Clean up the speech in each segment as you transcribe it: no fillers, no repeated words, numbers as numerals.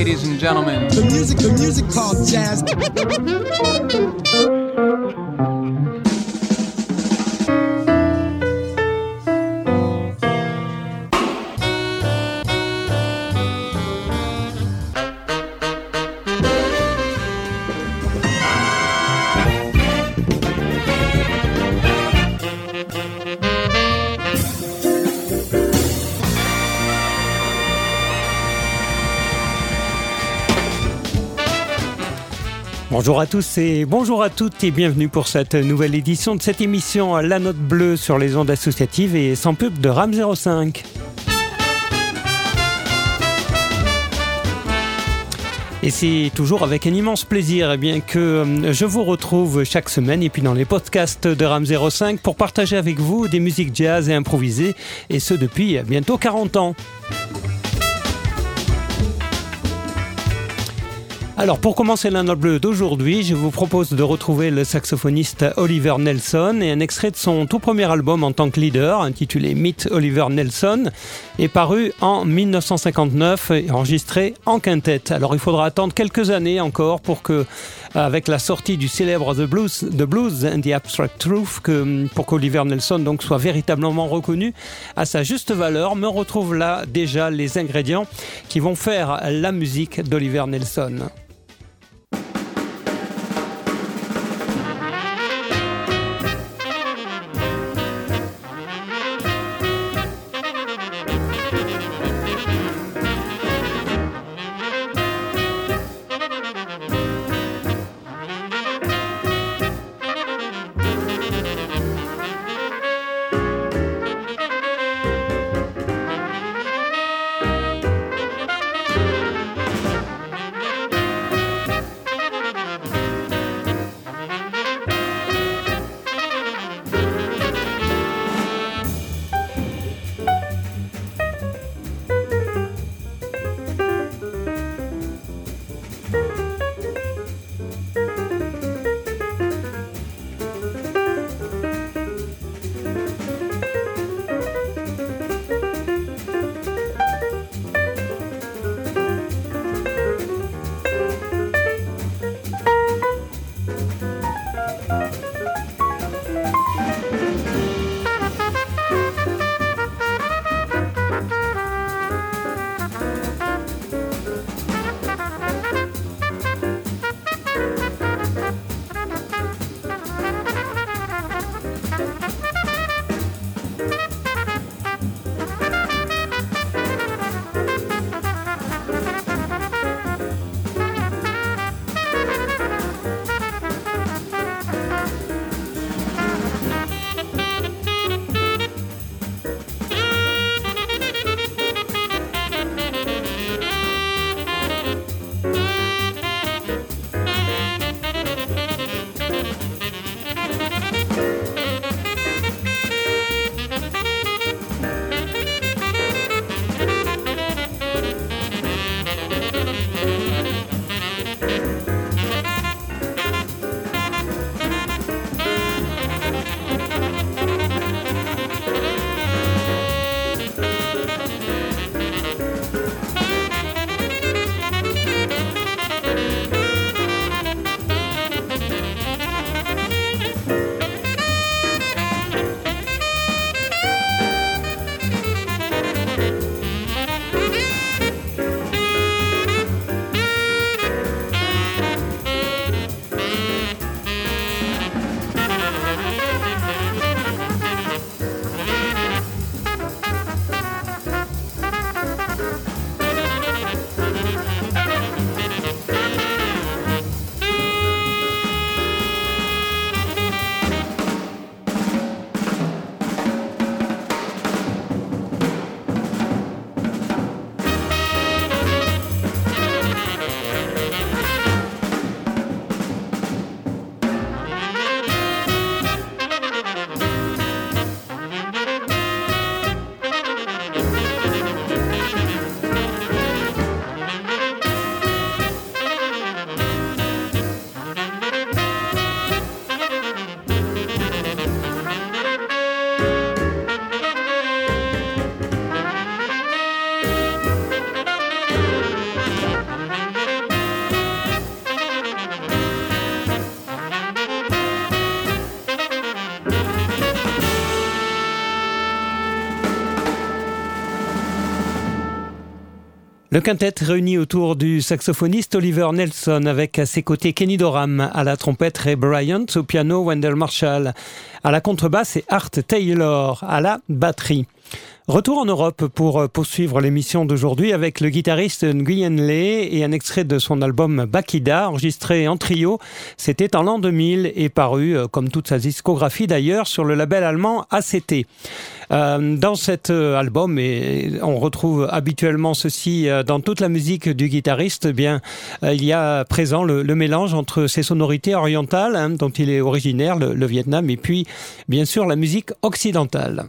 ladies and gentlemen. The music called jazz. Bonjour à tous et bonjour à toutes et bienvenue pour cette nouvelle édition de cette émission La Note Bleue sur les ondes associatives et sans pub de RAM 05. Et c'est toujours avec un immense plaisir que je vous retrouve chaque semaine et puis dans les podcasts de RAM 05 pour partager avec vous des musiques jazz et improvisées et ce depuis bientôt 40 ans. Alors pour commencer la Note Bleue d'aujourd'hui, je vous propose de retrouver le saxophoniste Oliver Nelson et un extrait de son tout premier album en tant que leader, intitulé Meet Oliver Nelson, est paru en 1959 et enregistré en quintette. Alors il faudra attendre quelques années encore pour que, avec la sortie du célèbre The Blues and the Abstract Truth, pour qu'Oliver Nelson donc soit véritablement reconnu à sa juste valeur, me retrouve là déjà les ingrédients qui vont faire la musique d'Oliver Nelson. Le quintet réuni autour du saxophoniste Oliver Nelson avec à ses côtés Kenny Dorham, à la trompette Ray Bryant, au piano Wendell Marshall, à la contrebasse et Art Taylor, à la batterie. Retour en Europe pour poursuivre l'émission d'aujourd'hui avec le guitariste Nguyen Le et un extrait de son album Bakida, enregistré en trio. C'était en l'an 2000 et paru, comme toute sa discographie d'ailleurs, sur le label allemand ACT. Dans cet album, et on retrouve habituellement ceci dans toute la musique du guitariste, il y a présent le mélange entre ses sonorités orientales, dont il est originaire, le Vietnam, et puis bien sûr la musique occidentale.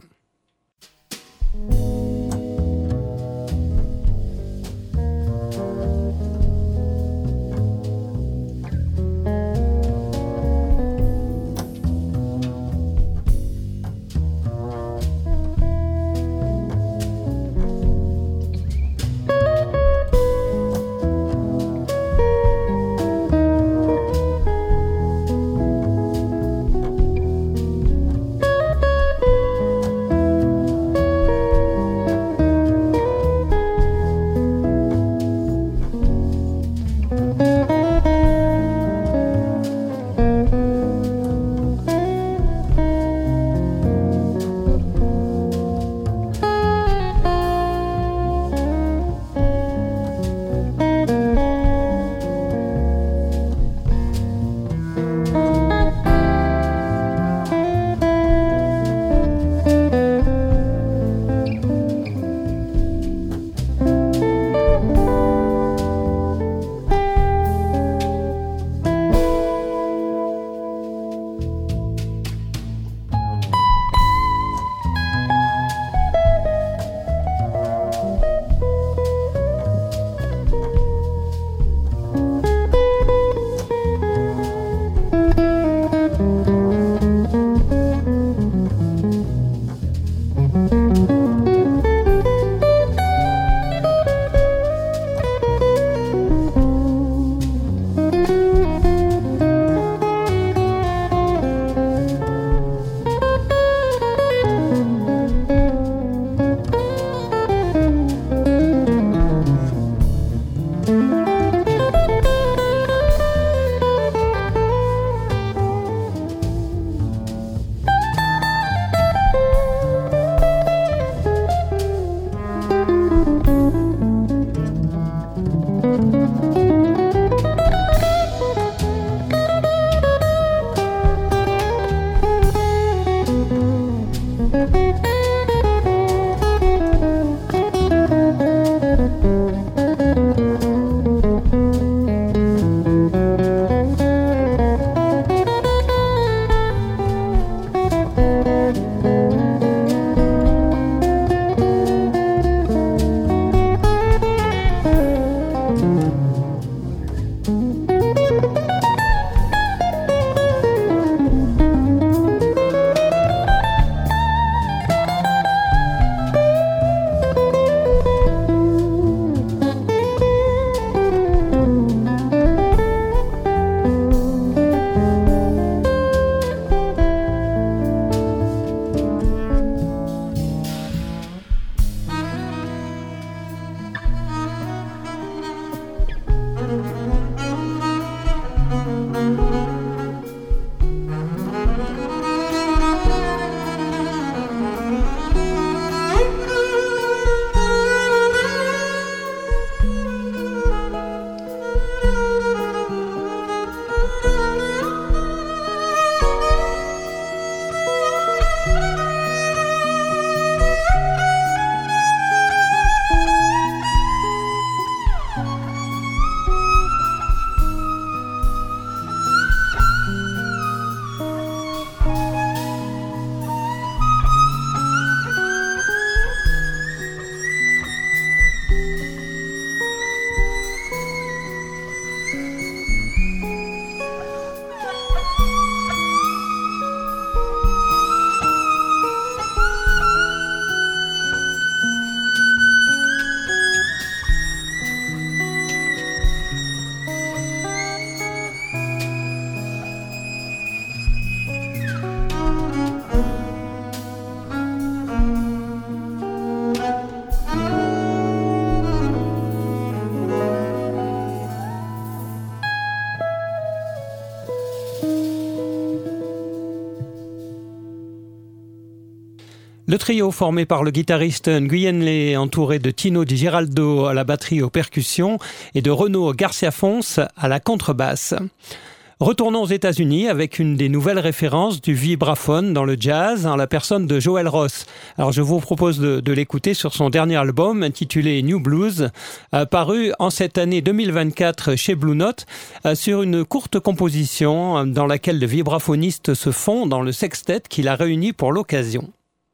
Le trio formé par le guitariste Nguyen Le, entouré de Tino Di Giraldo à la batterie aux percussions et de Renaud Garcia Fons à la contrebasse. Retournons aux États-Unis avec une des nouvelles références du vibraphone dans le jazz, en la personne de Joel Ross. Alors je vous propose de l'écouter sur son dernier album intitulé New Blues, paru en cette année 2024 chez Blue Note, sur une courte composition dans laquelle le vibraphoniste se fond dans le sextet qu'il a réuni pour l'occasion.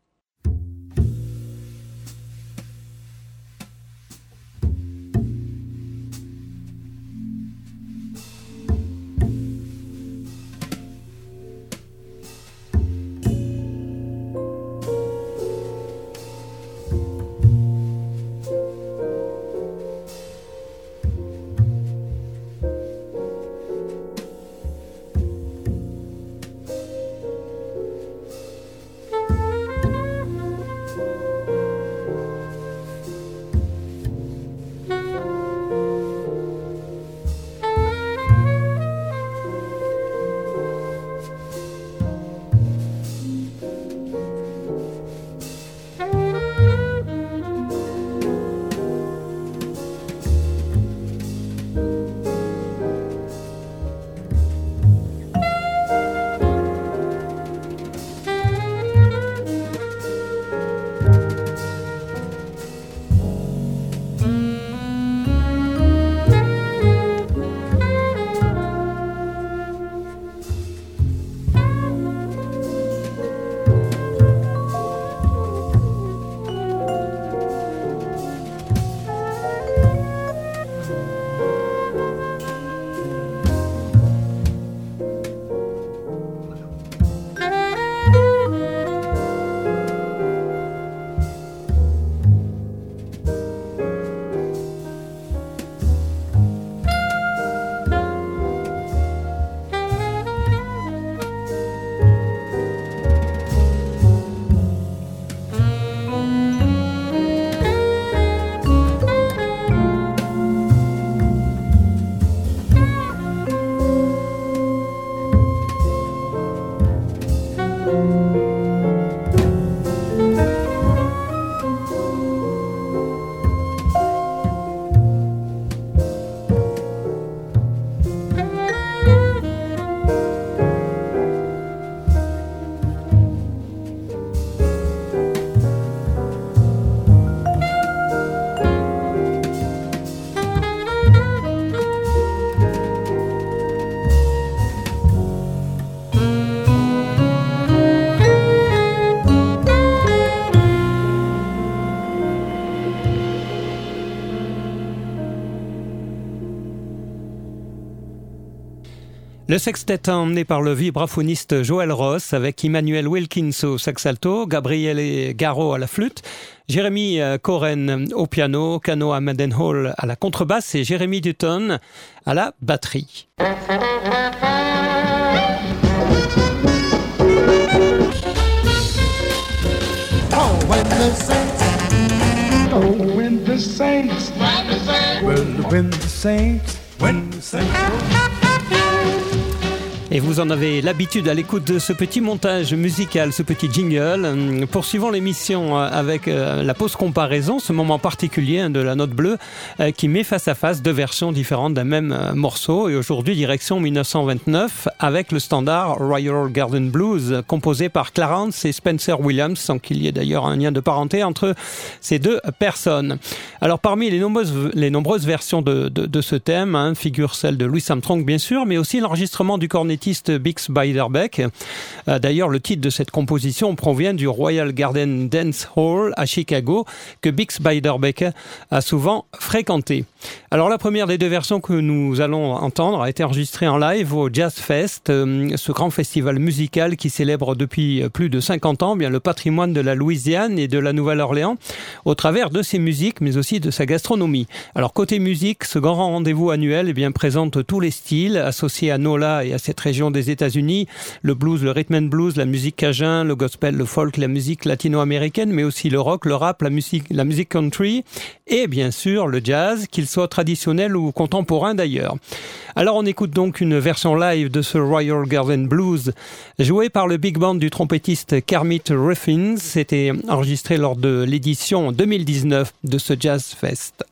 Le sextet emmené par le vibraphoniste Joel Ross avec Emmanuel Wilkins au sax alto, Gabriele Garro à la flûte, Jeremy Coren au piano, Kanoa Mendenhall à la contrebasse et Jeremy Dutton à la batterie. Et vous en avez l'habitude à l'écoute de ce petit montage musical, ce petit jingle. Poursuivons l'émission avec la pause comparaison, ce moment particulier de la note bleue qui met face à face deux versions différentes d'un même morceau. Et aujourd'hui, direction 1929 avec le standard Royal Garden Blues composé par Clarence et Spencer Williams, sans qu'il y ait d'ailleurs un lien de parenté entre ces deux personnes. Alors parmi les nombreuses versions de ce thème, figure celle de Louis Armstrong bien sûr, mais aussi l'enregistrement du cornettiste Bix Beiderbecke. D'ailleurs, le titre de cette composition provient du Royal Garden Dance Hall à Chicago que Bix Beiderbecke a souvent fréquenté. Alors la première des deux versions que nous allons entendre a été enregistrée en live au Jazz Fest, ce grand festival musical qui célèbre depuis plus de 50 ans le patrimoine de la Louisiane et de la Nouvelle-Orléans au travers de ses musiques mais aussi de sa gastronomie. Alors côté musique, ce grand rendez-vous annuel présente tous les styles associés à NOLA et à cette région régions des États-Unis, le blues, le rhythm and blues, la musique cajun, le gospel, le folk, la musique latino-américaine, mais aussi le rock, le rap, la musique country et bien sûr le jazz, qu'il soit traditionnel ou contemporain d'ailleurs. Alors on écoute donc une version live de ce Royal Garden Blues joué par le big band du trompettiste Kermit Ruffins. C'était enregistré lors de l'édition 2019 de ce Jazz Fest.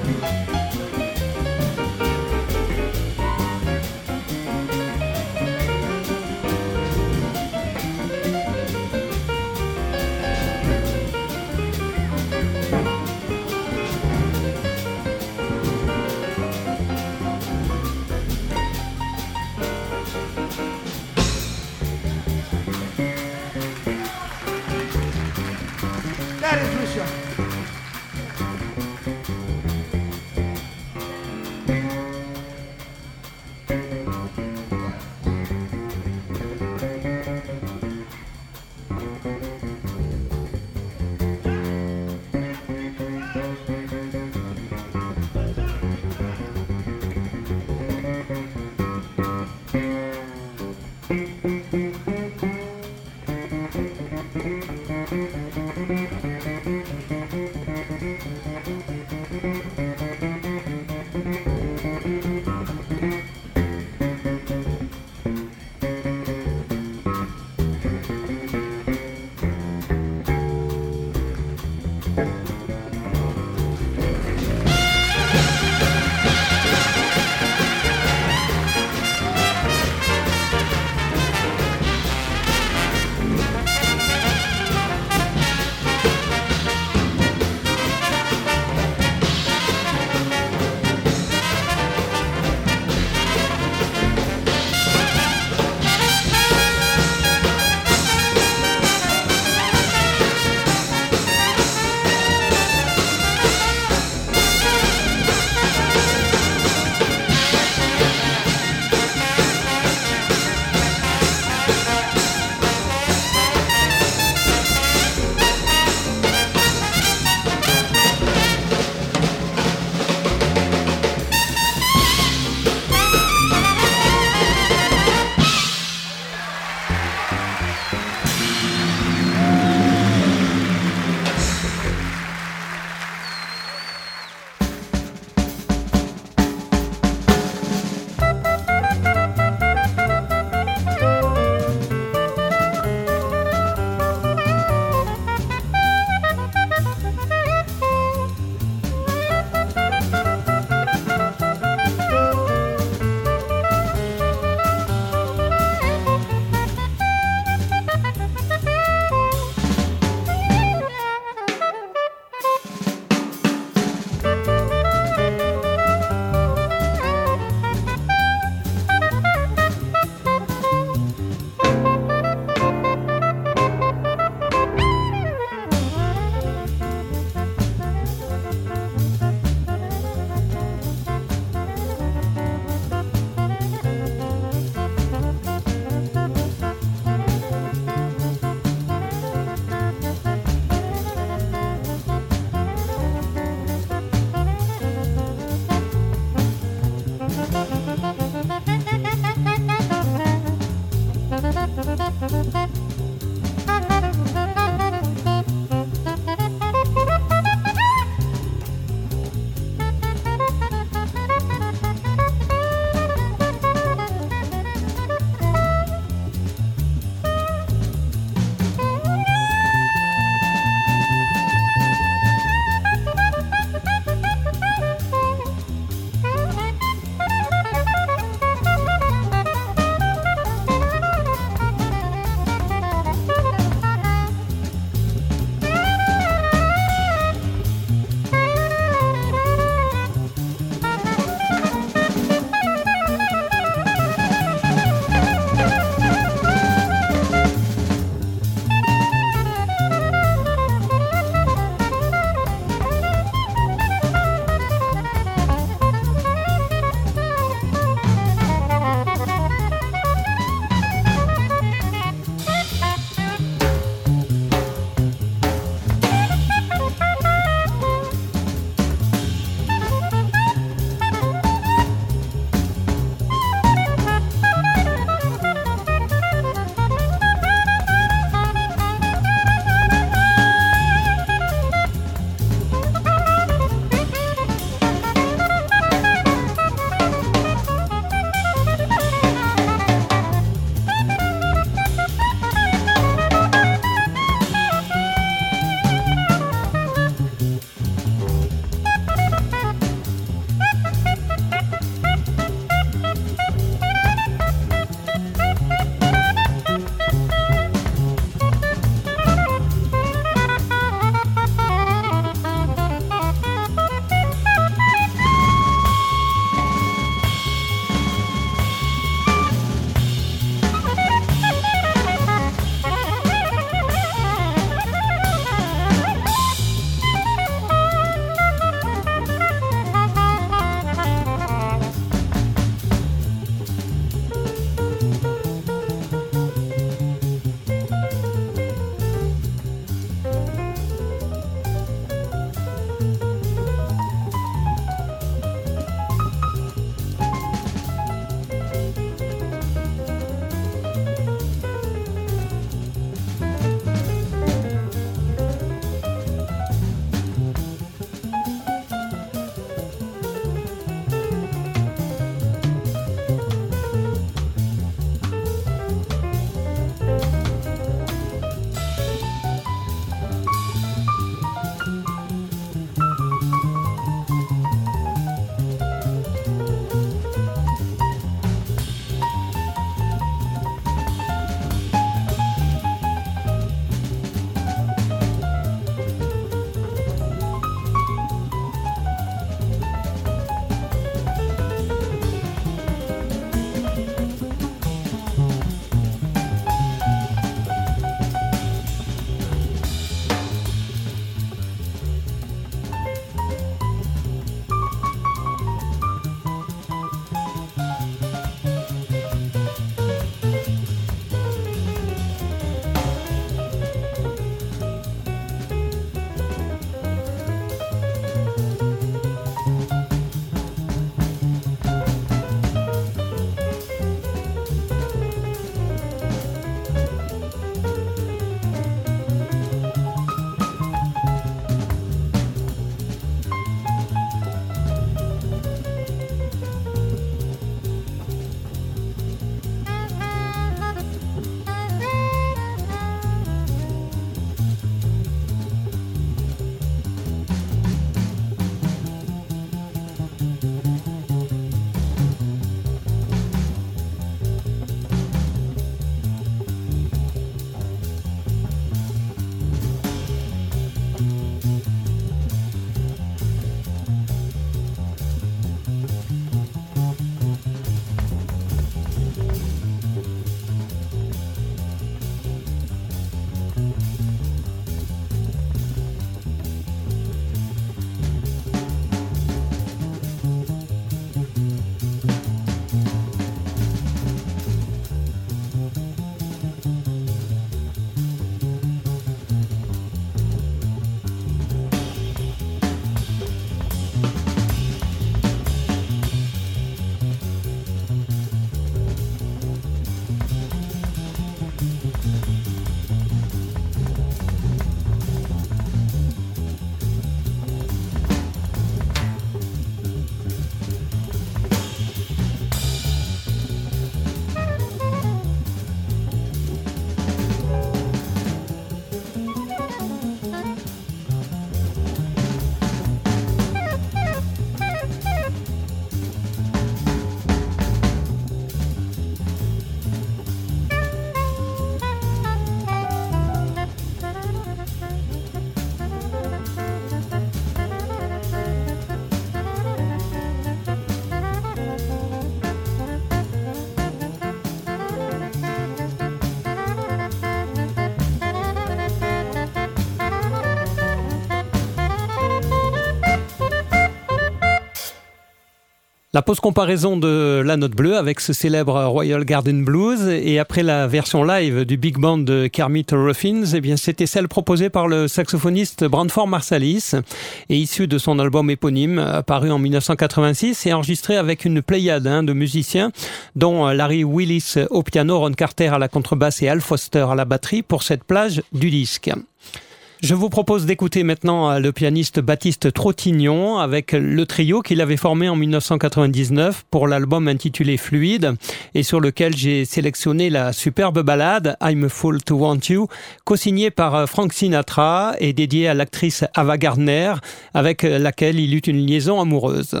La pause comparaison de La Note Bleue avec ce célèbre Royal Garden Blues et après la version live du big band de Kermit Ruffins, eh bien c'était celle proposée par le saxophoniste Branford Marsalis et issue de son album éponyme paru en 1986 et enregistré avec une pléiade de musiciens dont Larry Willis au piano, Ron Carter à la contrebasse et Al Foster à la batterie pour cette plage du disque. Je vous propose d'écouter maintenant le pianiste Baptiste Trottignon avec le trio qu'il avait formé en 1999 pour l'album intitulé Fluide et sur lequel j'ai sélectionné la superbe ballade I'm a Fool to Want You, co-signée par Frank Sinatra et dédiée à l'actrice Ava Gardner avec laquelle il eut une liaison amoureuse.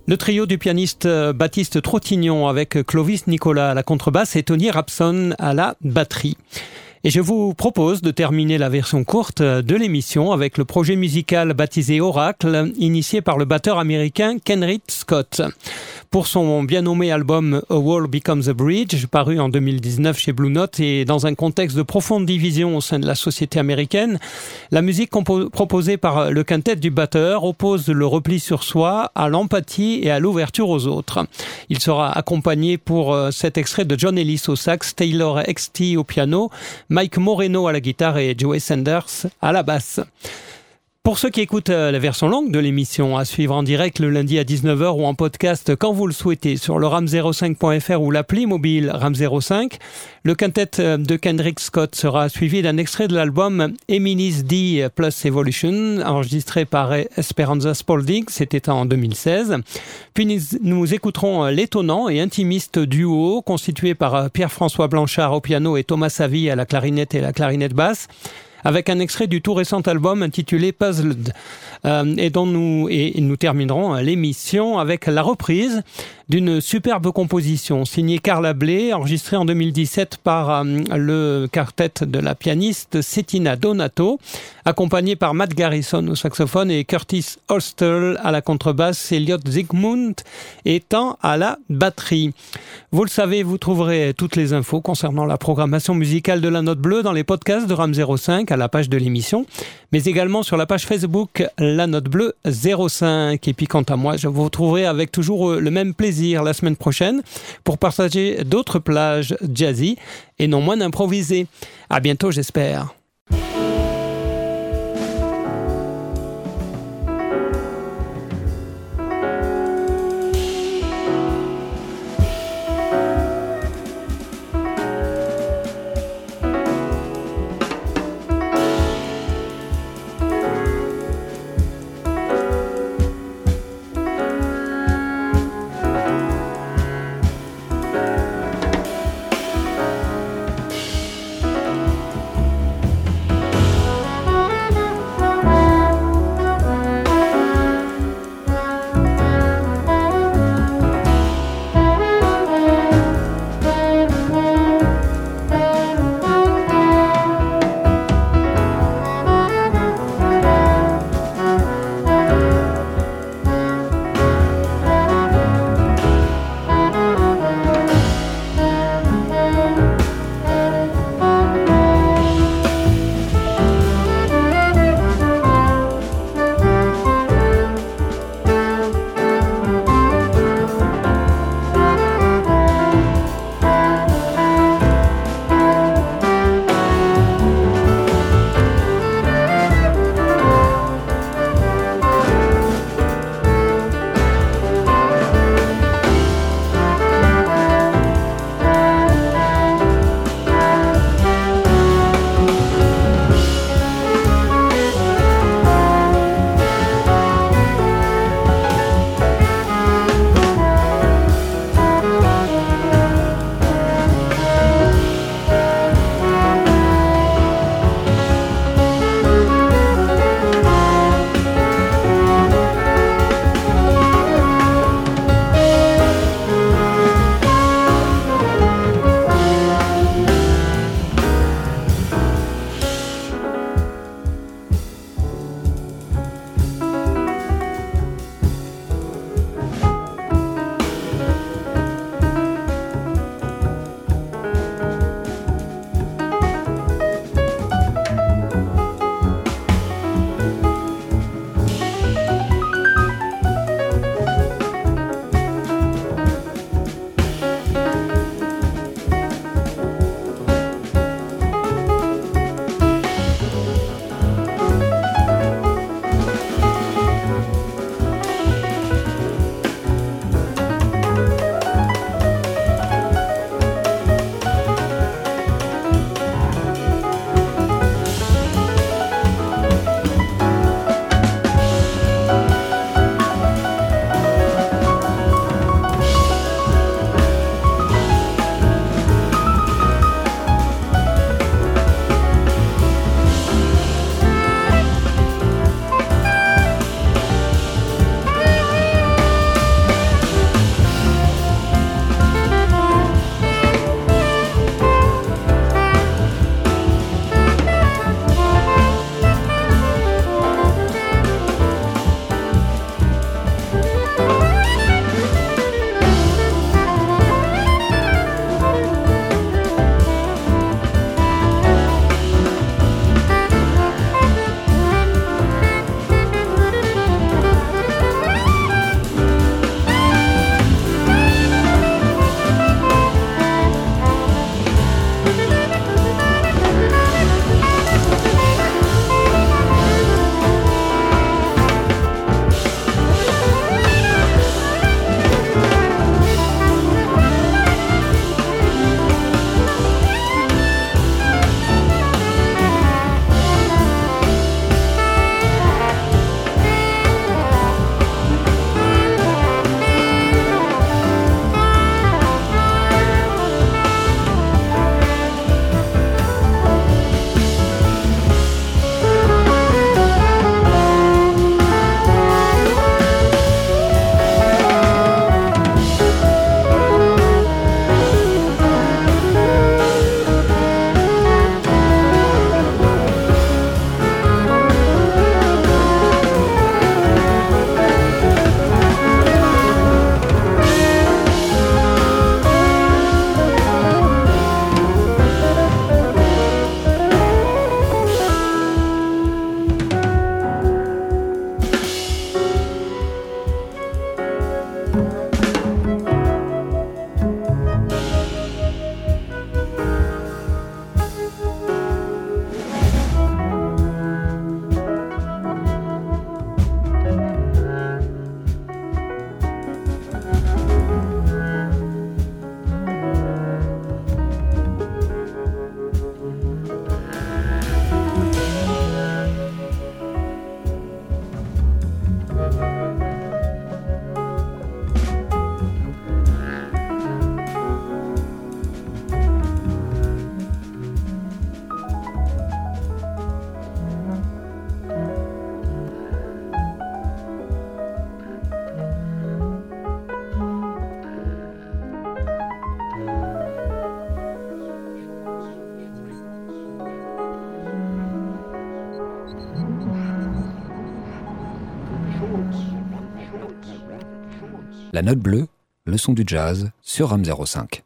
Le trio du pianiste Baptiste Trottignon avec Clovis Nicolas à la contrebasse et Tony Rapson à la batterie. Et je vous propose de terminer la version courte de l'émission avec le projet musical baptisé Oracle, initié par le batteur américain Kenrith Scott. Pour son bien nommé album A Wall Becomes a Bridge, paru en 2019 chez Blue Note et dans un contexte de profonde division au sein de la société américaine, la musique proposée par le quintet du batteur oppose le repli sur soi à l'empathie et à l'ouverture aux autres. Il sera accompagné pour cet extrait de John Ellis au sax, Taylor XT au piano, Mike Moreno à la guitare et Joey Sanders à la basse. Pour ceux qui écoutent la version longue de l'émission, à suivre en direct le lundi à 19h ou en podcast quand vous le souhaitez sur le ram05.fr ou l'appli mobile RAM05, le quintet de Kendrick Scott sera suivi d'un extrait de l'album Emily's D plus Evolution, enregistré par Esperanza Spalding, c'était en 2016. Puis nous écouterons l'étonnant et intimiste duo constitué par Pierre-François Blanchard au piano et Thomas Savy à la clarinette et la clarinette basse, avec un extrait du tout récent album intitulé Puzzled. Nous terminerons l'émission avec la reprise d'une superbe composition signée Carla Bley, enregistrée en 2017 par le quartet de la pianiste Settina Donato, accompagnée par Matt Garrison au saxophone et Curtis Holstel à la contrebasse, Elliot Zygmunt étant à la batterie. Vous le savez, vous trouverez toutes les infos concernant la programmation musicale de la Note Bleue dans les podcasts de RAM05 à la page de l'émission, mais également sur la page Facebook La Note Bleue 05. Et puis quant à moi, je vous retrouverai avec toujours le même plaisir la semaine prochaine pour partager d'autres plages jazzy et non moins improvisées. À bientôt, j'espère. La Note Bleue, le son du jazz sur Rame 05.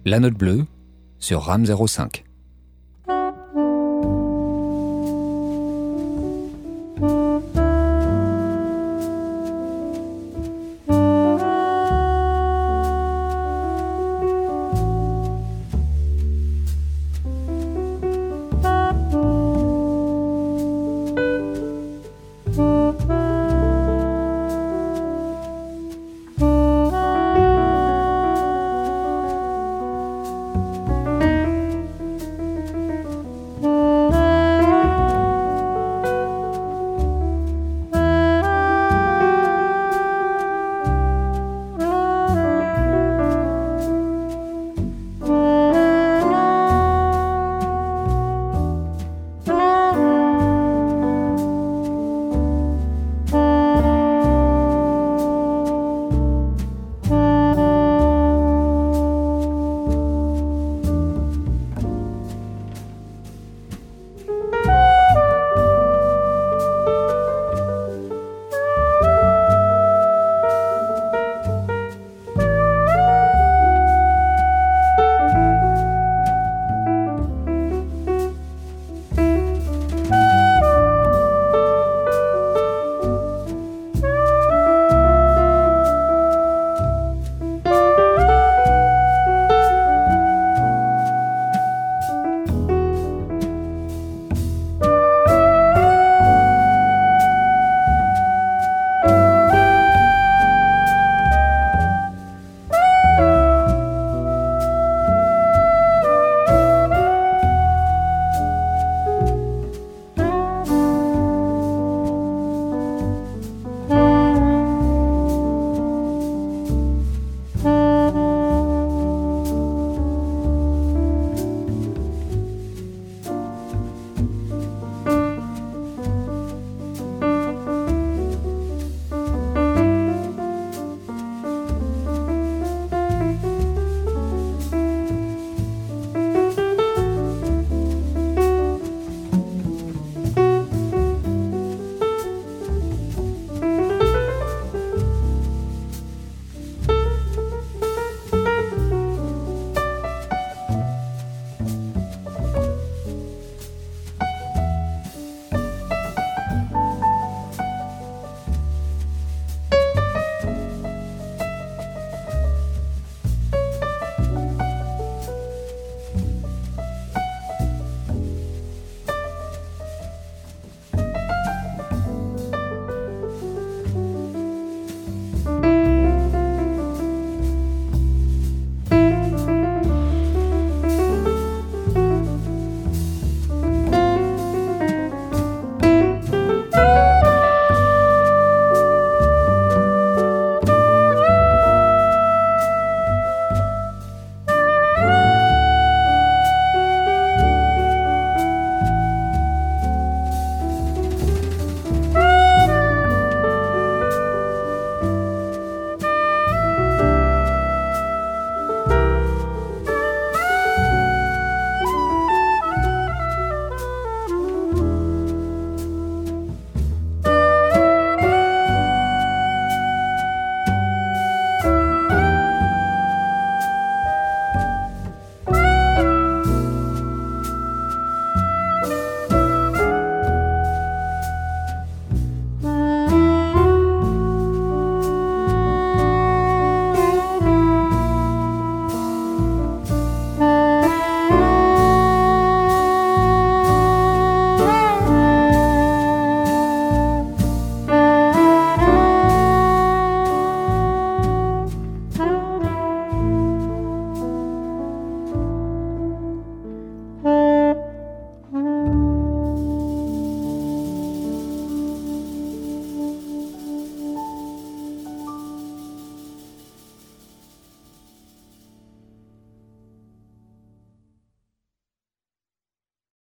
La Note Bleue sur RAM 05.